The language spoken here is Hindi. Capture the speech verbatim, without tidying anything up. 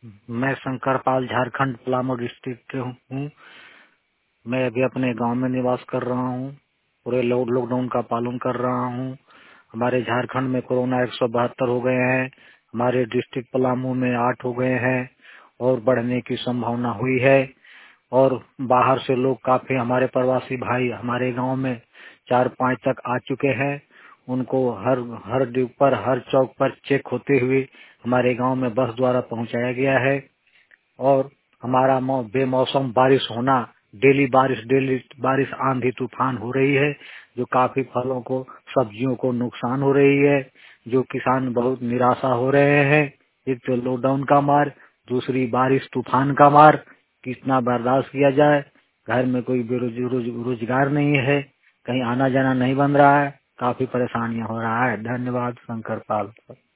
मैं शंकर पाल झारखंड पलामू डिस्ट्रिक्ट के हूँ। मैं अभी अपने गांव में निवास कर रहा हूँ। पूरे लॉक- लॉकडाउन का पालन कर रहा हूँ। हमारे झारखंड में कोरोना एक सौ बहत्तर हो गए हैं। हमारे डिस्ट्रिक्ट पलामू में आठ हो गए हैं और बढ़ने की संभावना हुई है। और बाहर से लोग काफी हमारे प्रवासी भाई हमारे गांव में चार पांच तक आ चुके हैं। उनको हर हर ड्यूब पर हर चौक पर चेक होते हुए हमारे गांव में बस द्वारा पहुंचाया गया है। और हमारा मौ, बेमौसम बारिश होना, डेली बारिश डेली बारिश आंधी तूफान हो रही है, जो काफी फलों को सब्जियों को नुकसान हो रही है, जो किसान बहुत निराशा हो रहे हैं। एक तो लॉकडाउन का मार, दूसरी बारिश तूफान का मार, कितना बर्दाश्त किया जाए। घर में कोई बेरोज रोज, रोजगार नहीं है, कहीं आना जाना नहीं बन रहा है, काफी परेशानियां हो रहा है। धन्यवाद शंकर पाल।